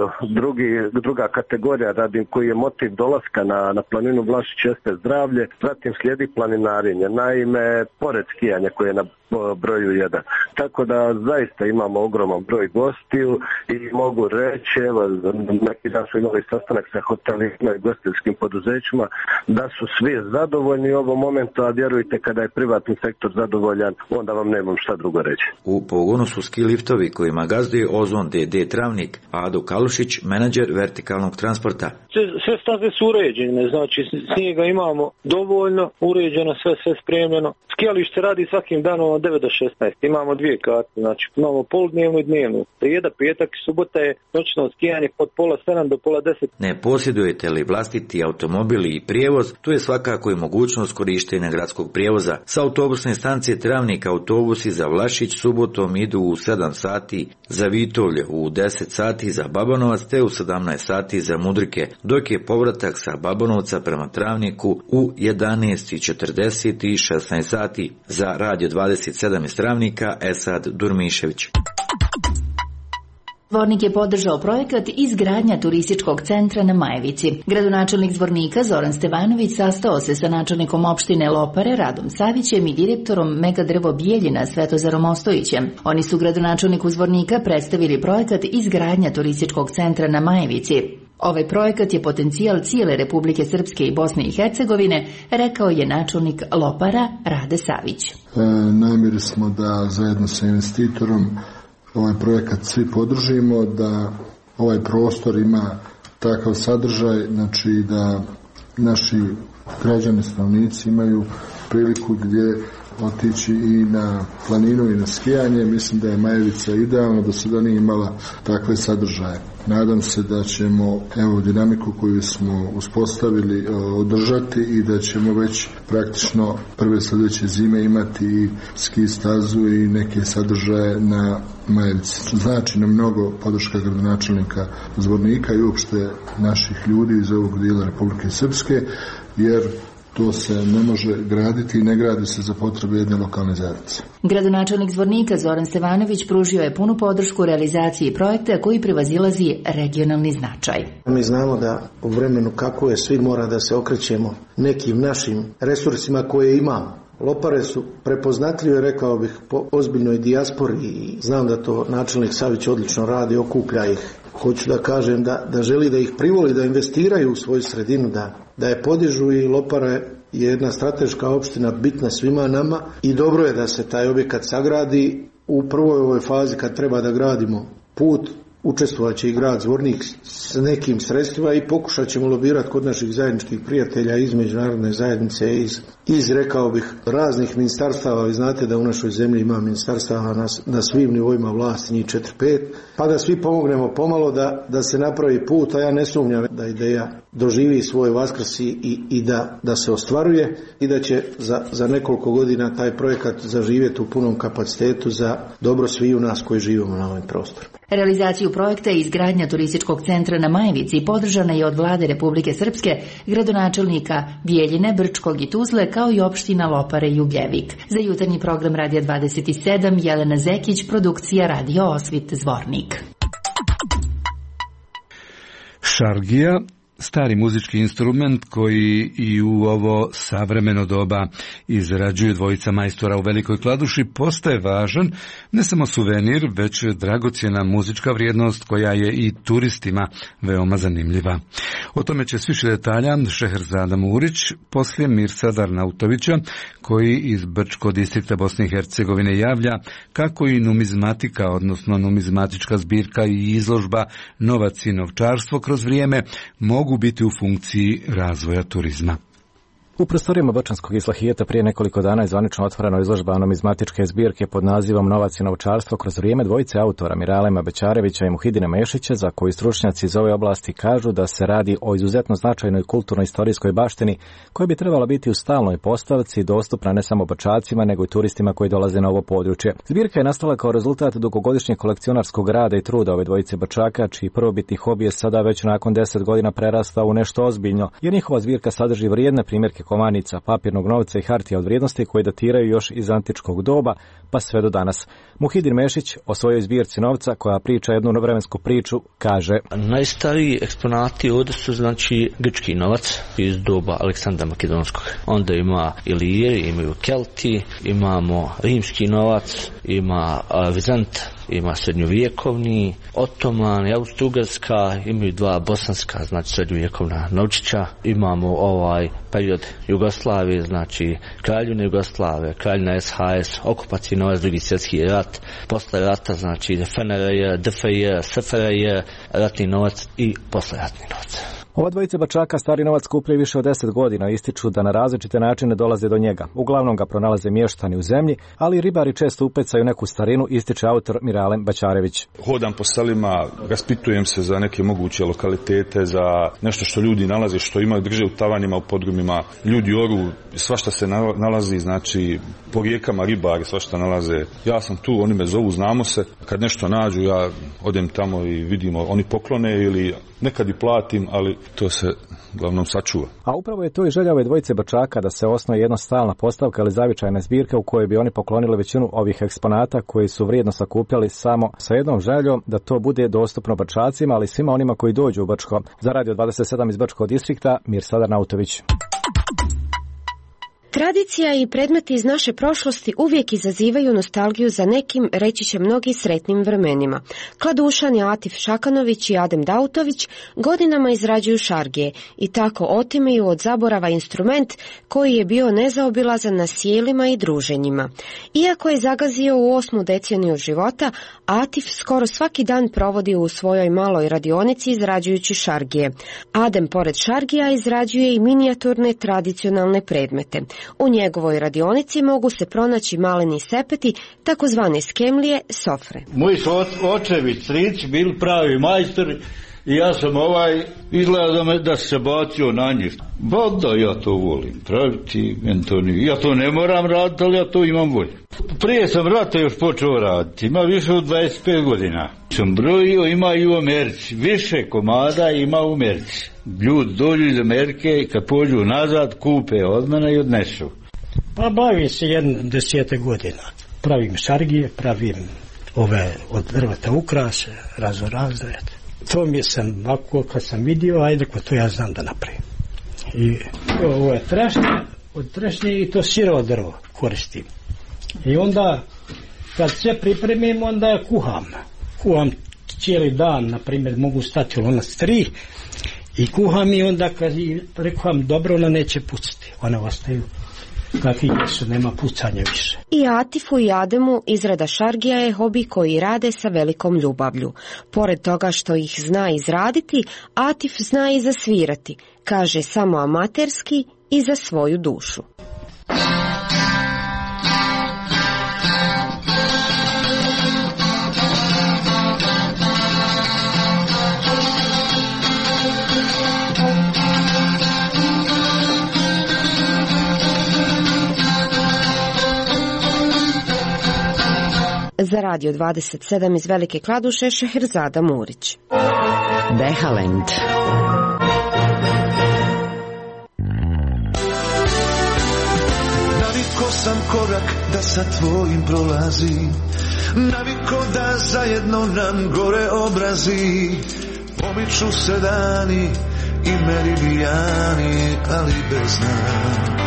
druga kategorija radi koji je motiv dolaska na planinu Vlašić jeste zdravlje, zatim slijedi planinarenje, naime pored skijanja koje je na broju 1. Tako da zaista imamo ogroman broj gostiju i mogu reći, evo, neki dan su imali sastanak sa hotelima i gostiteljskim poduzećima, da su svi zadovoljni u ovom momentu, a vjerujte kada je privatni sektor zadovoljan, onda vam nemam šta drugo reći. U pogonu su ski liftovi kojima gazduje Ozon DD Travnik, Ado Kalušić, menadžer vertikalnog transporta. Sve staze su uređene, znači snijega imamo dovoljno, uređeno, sve spremljeno. Skijalište radi svakim danom od 9 do 16. Imamo 2 karte, znači imamo poludnevnu i dnevnu. Srijeda, petak i subota je noćno skijanje od 7:30 do 9:30. Ne posjedujete li vlastiti automobil i prijevoz, tu je svakako i mogućnost korištenja gradskog prijevoza. Sa autobusne stanice Travnik autobusi za Vlašić subotom idu u 7 sati za Vitovlje, u 10 sati za Babanovac te u 17 sati za Mudrike, dok je povratak sa Babanovca prema Travniku u 11:40 i 16 sati. Za Radio 27 iz Travnika Esad Durmišević. Zvornik je podržao projekat izgradnja turističkog centra na Majevici. Gradonačelnik Zvornika Zoran Stevanović sastao se sa načelnikom opštine Lopare Radom Savićem i direktorom Mega drvo Bijeljina Svetozarom Ostojićem. Oni su gradonačelniku Zvornika predstavili projekat izgradnja turističkog centra na Majevici. Ovaj projekat je potencijal cijele Republike Srpske i Bosne i Hercegovine, rekao je načelnik Lopara Rade Savić. Namjeri smo da zajedno sa investitorom ovaj projekat svi podržimo, da ovaj prostor ima takav sadržaj, znači da naši građani, stanovnici imaju priliku gdje otići i na planinu i na skijanje. Mislim da je Majevica idealna, da sada nije imala takve sadržaje. Nadam se da ćemo dinamiku koju smo uspostavili održati i da ćemo već praktično prve sljedeće zime imati i ski stazu i neke sadržaje na Majevici. Znači nam mnogo podrška gradonačelnika Zvornika i uopšte naših ljudi iz ovog dijela Republike Srpske, jer to se ne može graditi i ne gradi se za potrebe jedne lokalne zajednice. Gradonačelnik Zvornika Zoran Stevanović pružio je punu podršku realizaciji projekta koji prevazilazi regionalni značaj. Mi znamo da u vremenu kako je svi mora da se okrećemo nekim našim resursima koje imamo. Lopare su prepoznatljive, rekao bih, po ozbiljnoj dijaspori i znam da to načelnik Savić odlično radi, okuplja ih. Hoću da kažem da želi da ih privoli, da investiraju u svoju sredinu, da je podižu i Lopara je jedna strateška opština bitna svima nama i dobro je da se taj objekat sagradi u prvoj ovoj fazi kad treba da gradimo put. Učestvovat će i grad Zvornik s nekim sredstvima i pokušat ćemo lobirati kod naših zajedničkih prijatelja iz međunarodne zajednice, iz rekao bih raznih ministarstava. Vi znate da u našoj zemlji ima ministarstava na svim nivoima vlasti, njih 4-5, pa da svi pomognemo pomalo da se napravi put, a ja ne sumnjam da ideja doživi svoj vaskrs i da se ostvaruje i da će za nekoliko godina taj projekat zaživjeti u punom kapacitetu za dobro sviju nas koji živimo na ovim prostorima. Realizaciju projekta i izgradnja turističkog centra na Majevici podržana je od Vlade Republike Srpske, gradonačelnika Bijeljine, Brčkog i Tuzle, kao i opština Lopare i Ugljevik. Za jutarnji program Radija 27, Jelena Zekić, produkcija Radio Osvit Zvornik. Šargija, stari muzički instrument koji i u ovo savremeno doba izrađuju dvojica majstora u Velikoj Kladuši, postaje važan ne samo suvenir, već dragocjena muzička vrijednost koja je i turistima veoma zanimljiva. O tome će s više detalja Šeherzada Murić poslije Mirsada Arnautovića, koji iz Brčkog distrikta Bosne i Hercegovine javlja kako i numizmatika, odnosno numizmatička zbirka i izložba Novac i novčarstvo kroz vrijeme mogu biti u funkciji razvoja turizma. U prostorijama Brčanskog islahijeta prije nekoliko dana je zvanično otvorena izložba numizmatičke zbirke pod nazivom Novac i novčarstvo kroz vrijeme dvojice autora Miralema Bećarevića i Muhidina Mešića, za koju stručnjaci iz ove oblasti kažu da se radi o izuzetno značajnoj kulturno-istorijskoj baštini koja bi trebala biti u stalnoj postavci, dostupna ne samo Brčacima nego i turistima koji dolaze na ovo područje. Zbirka je nastala kao rezultat dugogodišnjeg kolekcionarskog rada i truda ove dvojice Brčaka, čiji prvobitni hobi je sada već nakon 10 godina prerastao u nešto ozbiljno, jer njihova zbirka sadrži vrijedne primjerke kovanica, papirnog novca i hartija od vrijednosti koje datiraju još iz antičkog doba pa sve do danas. Muhidin Mešić o svojoj zbirci novca, koja priča jednu vremensku priču, kaže: Najstariji eksponati ovdje su znači grčki novac iz doba Aleksandra Makedonskog. Onda ima Iliri, imaju Kelti, imamo rimski novac, ima Vizant, ima srednjovjekovni, Otoman, Austro-Ugarska, imaju dva bosanska, znači srednjovjekovna novčića, imamo period Jugoslavije, znači kraljevine Jugoslavije, kraljevina SHS, okupacijni novac, drugi svjetski rat, posle rata, znači FNRJ, DFJ, SFRJ, ratni novac i posleratni novac. Ova dvojica Bačaka stari novac kupljaju više od 10 godina i ističu da na različite načine dolaze do njega. Uglavnom ga pronalaze mještani u zemlji, ali i ribari često upecaju neku starinu, ističe autor Miralem Baćarević. Hodam po selima, raspitujem se za neke moguće lokalitete, za nešto što ljudi nalaze, što imaju, drže u tavanima, u podrumima. Ljudi oru, svašta se nalazi, znači po rijekama ribari svašta nalaze. Ja sam tu, oni me zovu, znamo se. Kad nešto nađu, ja odem tamo i vidimo, oni poklone ili nekad i platim, ali to se uglavnom sačuva. A upravo je to i želja ove dvojice Bačaka da se osnuje jedna stalna postavka ili zavičajna zbirka u kojoj bi oni poklonili većinu ovih eksponata koji su vrijedno sakupljali samo sa jednom željom da to bude dostupno Bačacima, ali svima onima koji dođu u Bačko. Za Radio 27 iz Bačkog distrikta, Mirsad Arnautović. Tradicija i predmeti iz naše prošlosti uvijek izazivaju nostalgiju za nekim, reći će mnogi, sretnim vremenima. Kladušani Atif Šakanović i Adem Dautović godinama izrađuju šargije i tako otimaju od zaborava instrument koji je bio nezaobilazan na sjelima i druženjima. Iako je zagazio u 8. deceniju života, Atif skoro svaki dan provodi u svojoj maloj radionici izrađujući šargije. Adem pored šargija izrađuje i minijaturne tradicionalne predmete. U njegovoj radionici mogu se pronaći maleni sepeti, takozvane skemlije, sofre. Moji su očevi, strici bili pravi majstori i ja sam izgleda da se bacio na njih. Bog da ja to volim praviti, ja to ne moram raditi, ali ja to imam volju. Prije sam rata još počeo raditi, ima više od 25 godina. Sam brojio, ima i u Americi, više komada ima u Americi. Ljudi dođu iz Amerike i kad pođu nazad, kupe od mene i odnesu. Pa bavim se 10 godina. Pravim šargije, pravim ove od drveta ukrase, razne. To mi sam ovako kad sam vidio, ajde ko to ja znam da napravim. I ovo je trešnje, od trešnje i to sirovo drvo koristim. I onda kad sve pripremim, onda ja kuham cijeli dan, na primjer mogu stati lonac 3 i kuham i onda kad prekuham dobro, ona neće pucati, one ostaju kakvi su, nema pucanja više. I Atifu i Ademu izrada šargija je hobi koji rade sa velikom ljubavlju. Pored toga što ih zna izraditi, Atif zna i zasvirati, kaže samo amaterski i za svoju dušu. Za Radio 27 iz Velike Kladuše, Šeherzada Murić. Behalend. Naviko sam korak da sa tvojim prolazim, naviko da zajedno nam gore obrazi. Pomiču se dani i meridijani, ali bez nas.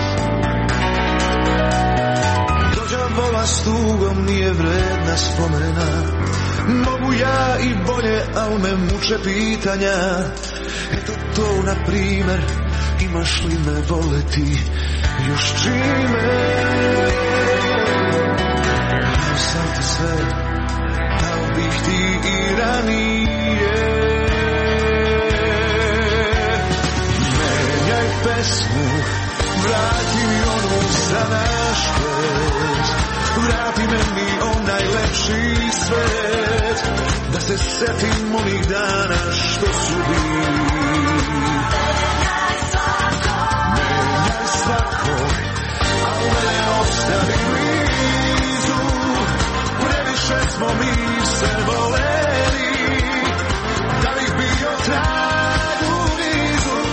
Vola s tugom nije vredna spomena. Mogu ja i bolje, al me muče pitanja. Eto to, na primjer, imaš li me voleti još čime? Dao sam ti sve, dao bih ti i ranije. Menjaj pesmu, vrati mi onu za naš ples. Vrati meni onaj lepši svet, da se setim onih dana što su bili. Menjaj svakog, a u mene ostavi blizu. Previše smo mi se voleli, da bih bio trag u nizu.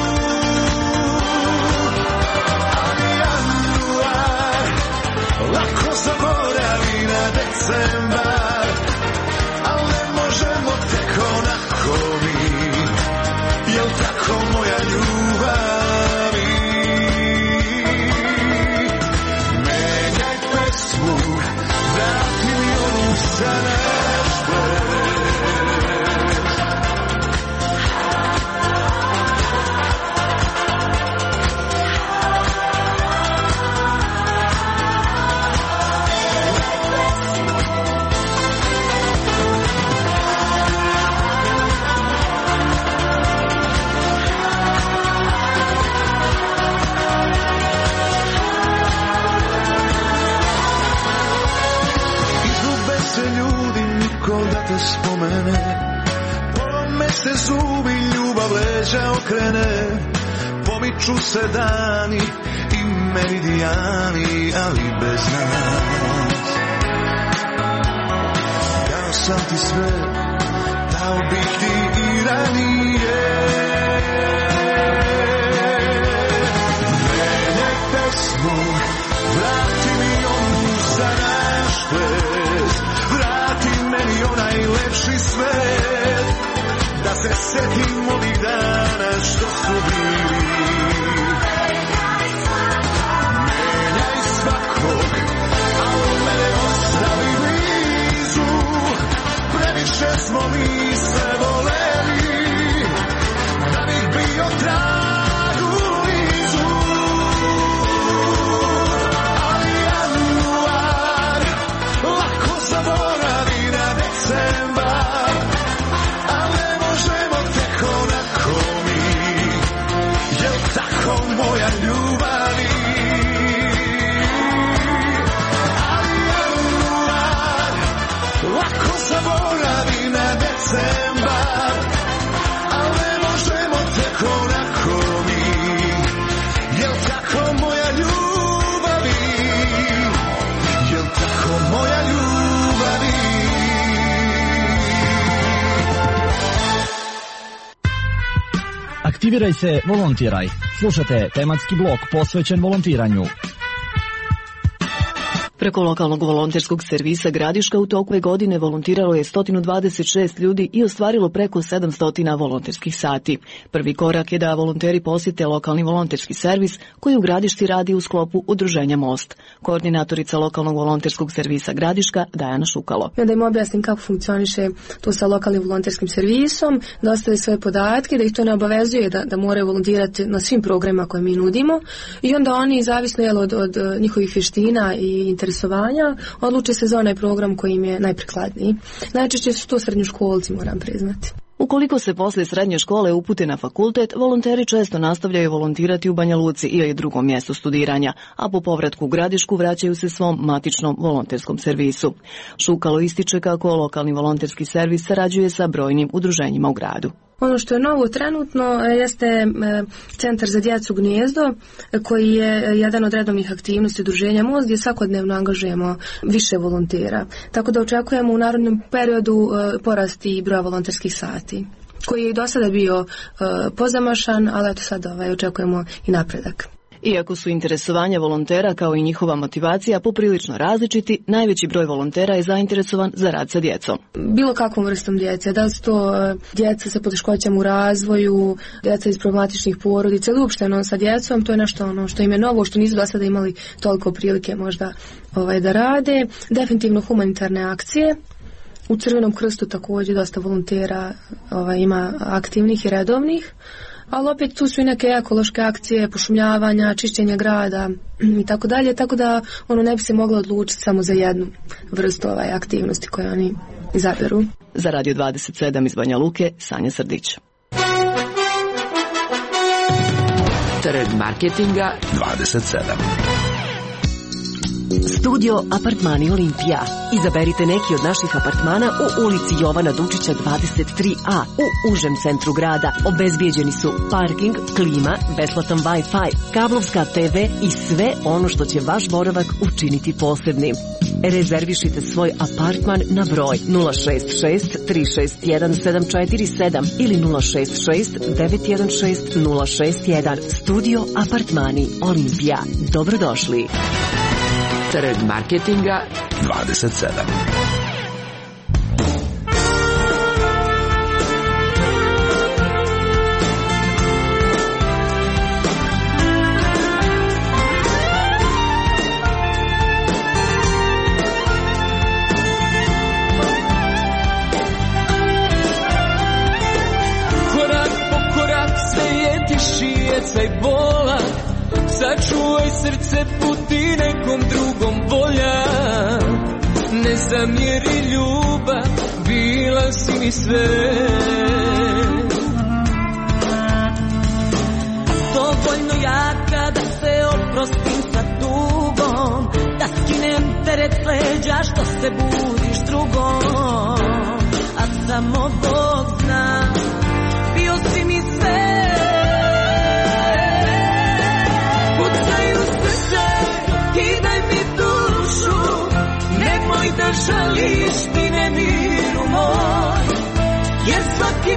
Ali januar lako zaboravi na decembar, al ne možemo tek onako mi, jel tako moja ljubavi? Menjaj pesmu, vrati mi onu za naš ples. se ljudi, niko da te spomene. Polome se zubi, ljubav leđa okrene. Pomiču se dani i meridijani, ali bez nas. Dao sam ti sve, dao bih ti i ranije. Menjaj pesmu, vrati mi onu za naš ples. Vrati meni onaj lepši svet, da se setim ovih dana što su bili. Menjaj svakog, a u mene ostavi blizu. Previše smo mi se voleli, da bih bio tragu blizu. Ali januar lako zaboravi na decembar, a ne možemo tek onako mi. Jel tako moja ljubavi? Ali januar lako zaboravi na decembar, a ne možemo tek onako mi. Jel tako moja ljubavi? Jel tako moja ljubavi? Aktiviraj se, volontiraj. Slušate tematski blok posvećen volontiranju. Preko lokalnog volonterskog servisa Gradiška u toku ove godine volontiralo je 126 ljudi i ostvarilo preko 700 volonterskih sati. Prvi korak je da volonteri posjete lokalni volonterski servis koji u Gradišti radi u sklopu udruženja Most. Koordinatorica lokalnog volonterskog servisa Gradiška Dajana Šukalo. Da im objasnim kako funkcioniše to sa lokalnim volonterskim servisom, da ostave svoje podatke, da ih to ne obavezuje da moraju volontirati na svim programima koje mi nudimo i onda oni, zavisno od njihovih vještina i interesovanja, odluče se za onaj program koji im je najprikladniji. Najčešće su to srednjoškolci, moram priznati. Ukoliko se posle srednje škole upute na fakultet, volonteri često nastavljaju volontirati u Banja Luci ili drugom mjestu studiranja, a po povratku u Gradišku vraćaju se svom matičnom volonterskom servisu. Šukalo ističe kako lokalni volonterski servis sarađuje sa brojnim udruženjima u gradu. Ono što je novo trenutno jeste Centar za djecu Gnijezdo, koji je jedan od redovnih aktivnosti udruženja Most, gdje svakodnevno angažujemo više volontera. Tako da očekujemo u narednom periodu porasti broja volonterskih sati, koji je i do sada bio pozamašan, ali eto sad očekujemo i napredak. Iako su interesovanja volontera kao i njihova motivacija poprilično različiti, najveći broj volontera je zainteresovan za rad sa djecom. Bilo kakvom vrstom djece, da li su to djeca sa poteškoćama u razvoju, djeca iz problematičnih porodica ili uopšteno sa djecom, to je nešto što im je novo, što nisu do sada imali toliko prilike možda da rade. Definitivno humanitarne akcije. U Crvenom krstu također dosta volontera ima aktivnih i redovnih. Ali opet tu su i neke ekološke akcije, pošumljavanja, čišćenja grada i tako dalje, tako da ne bi se moglo odlučiti samo za jednu vrstu aktivnosti koje oni izaberu. Za Radio 27 iz Banja Luke, Sanja Srdić. Trg marketinga 27. Studio Apartmani Olimpija. Izaberite neki od naših apartmana u ulici Jovana Dučića 23A u užem centru grada. Obezbijeđeni su parking, klima, besplatan Wi-Fi, kablovska TV i sve ono što će vaš boravak učiniti posebnim. Rezervišite svoj apartman na broj 066 361 747 ili 066 916 061. Studio Apartmani Olimpija. Dobrodošli. Trg marketinga 27. Korak po korak sve je tišijeca i bola. Sačuvaj srce, puti nekom drugom volja. Ne zamjeri ljubav, bila si mi sve. Dovoljno jaka da se oprostim sa tugom, da skinem teret s leđa što se budiš drugom.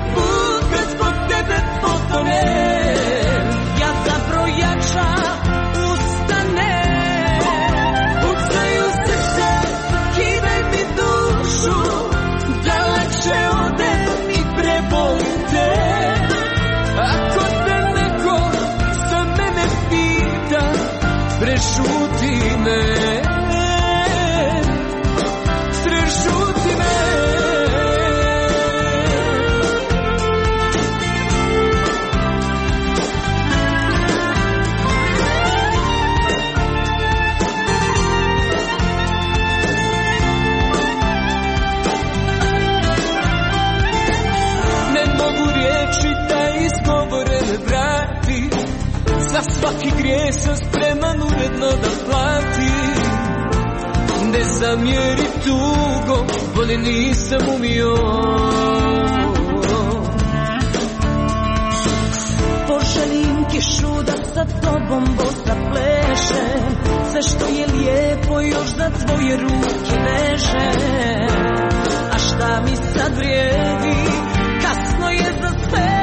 put kad zbog tebe potonem, ja zabrojača ustanem. Pucaju srce, kidaj mi dušu, da lakše odem i prebolim te. Ako te neko za mene pita, prešuti me. Prešuti me. Ne mogu riječi da izgovorene vrati, za svaki grijeh sam spreman uredno da platim. Ne zamjeri tugo, bolje nisam umio. Poželim kišu da sa tobom bosa pleše, sve što je lijepo još za tvoje ruke veže. A šta mi sad vrijedi, kasno je za sve.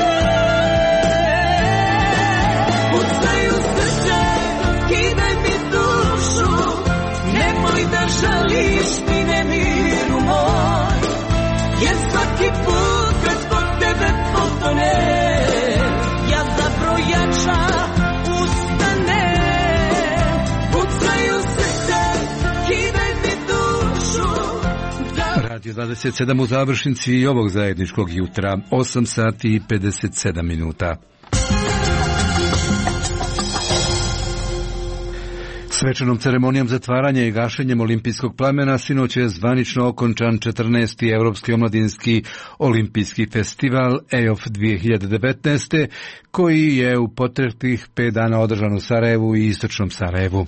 Pucaju srce, kidaj mi dušu, nemoj da žališ ti nemiru moj, jer svaki put kad zbog tebe potonem, ja zabrojača ustanem. Pucaju srce, kidaj mi dušu. Radio 27 u završnici i ovog zajedničkog jutra, 8 sati i 57 minuta. Svečanom ceremonijom zatvaranja i gašenjem olimpijskog plamena sinoć je zvanično okončan 14. Europski omladinski olimpijski festival EOF 2019. koji je u proteklih 5 dana održan u Sarajevu i istočnom Sarajevu.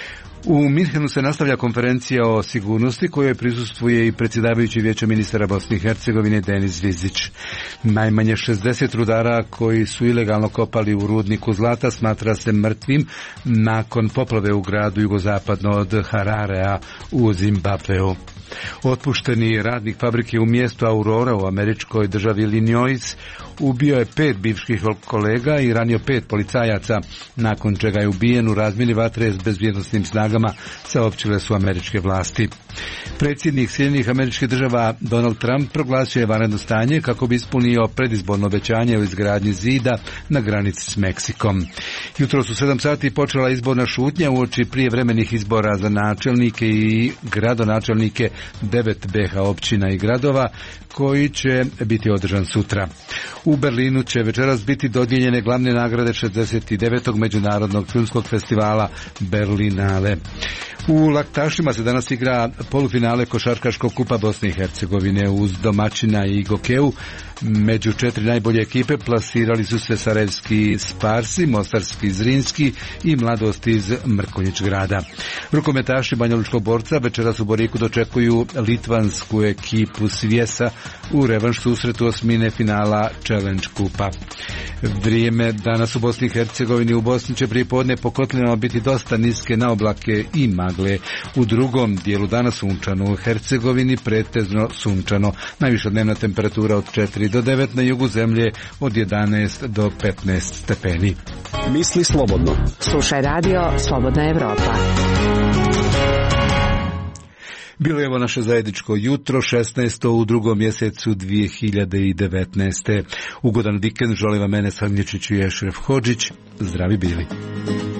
U Minhenu se nastavlja konferencija o sigurnosti kojoj prisustvuje i predsjedavajući Vijeća ministara Bosne i Hercegovine Denis Vizić. Najmanje 60 rudara koji su ilegalno kopali u rudniku zlata smatra se mrtvim nakon poplave u gradu jugozapadno od Hararea u Zimbabveu. Otpušteni radnik fabrike u mjestu Aurora u američkoj državi Illinois ubio je 5 bivših kolega i ranio 5 policajaca, nakon čega je ubijen u razmjeni vatre s bezbjednosnim snagama, saopćile su američke vlasti. Predsjednik Sjedinjenih Američkih Država Donald Trump proglasio je vanredno stanje kako bi ispunio predizborno obećanje o izgradnji zida na granici s Meksikom. Jutros u 7 sati počela izborna šutnja uoči prijevremenih izbora za načelnike i gradonačelnike 9 BiH općina i gradova koji će biti održan sutra. U Berlinu će večeras biti dodijeljene glavne nagrade 69. Međunarodnog filmskog festivala Berlinale. U Laktašima se danas igra polufinale košarkaškog kupa Bosne i Hercegovine uz domaćina i Gokeu. Među 4 najbolje ekipe plasirali su se sarajevski Sparsi, mostarski Zrinski i Mladost iz Mrkonjić grada. Rukometaši banjalučkog borca večeras u Boriku dočekuju litvansku ekipu Svijesa u revanš susretu osmine finala Challenge kupa. Vrijeme danas u Bosni i Hercegovini. U Bosni će prijepodne po kotlinama biti dosta niske na oblake i magle. U drugom dijelu dana sunčano, u Hercegovini pretežno sunčano. Najviša dnevna temperatura od 4 do 9, na jugu zemlje od 11 do 15 stepeni. Misli slobodno. Slušaj radio Slobodna Evropa. Bilo je ovo naše zajedničko jutro, 16. u drugom mjesecu 2019. Ugodan vikend, želim vam mene Sagnječić i Ešref Hodžić. Zdravi bili.